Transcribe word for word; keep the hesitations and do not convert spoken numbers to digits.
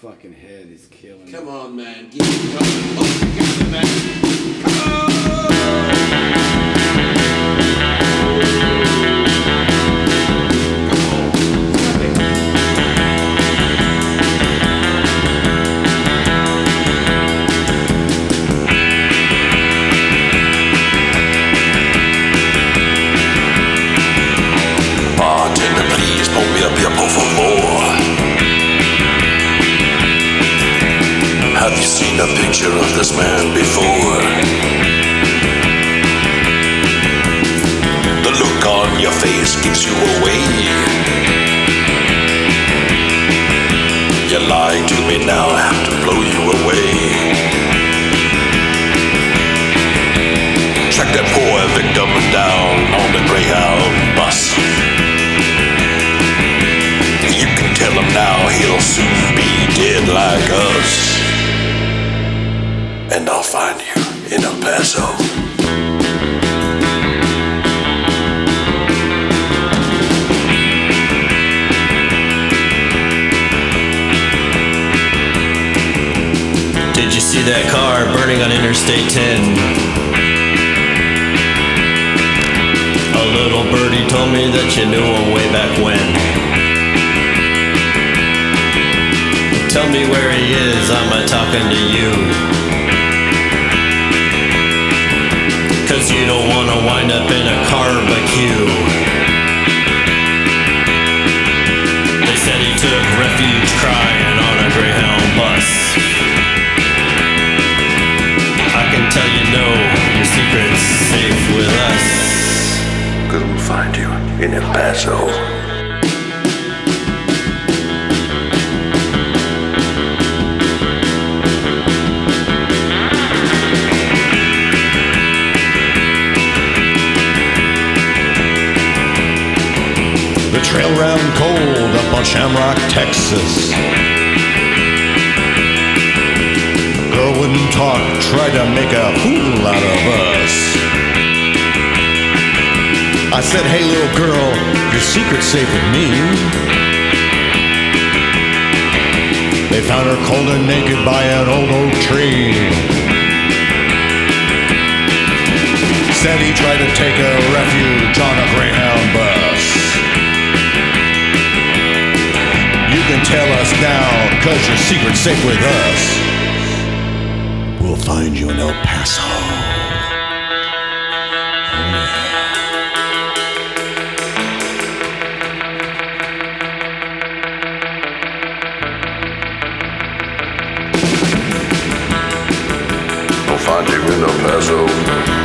fucking head is killing me. Come on, man. Give me going. Oh, you got it, man. Come on! Bartender, please pour me a beer, por favor. Have you seen a picture of this man before? The look on your face gives you away. You lie to me now, I have to blow you away. Track that poor victim down on the Greyhound bus. You can tell him now he'll soon be dead like us. And I'll find you in El Paso. Did you see that car burning on Interstate ten? A little birdie told me that you knew him way back when. Tell me where he is, I'm a talking to you. Cause you don't wanna wind up in a barbecue. They said he took refuge crying on a Greyhound bus. I can tell you no, your secret's safe with us. Cause we'll find you in El Paso. The trail ran cold up on Shamrock, Texas. Girl wouldn't talk, tried to make a fool out of us. I said, hey little girl, your secret's safe with me. They found her cold and naked by an old oak tree. Said he tried to take a refuge on a Greyhound bus. You can tell us now, cause your secret's safe with us. We'll find you in El Paso. We'll find you in El Paso.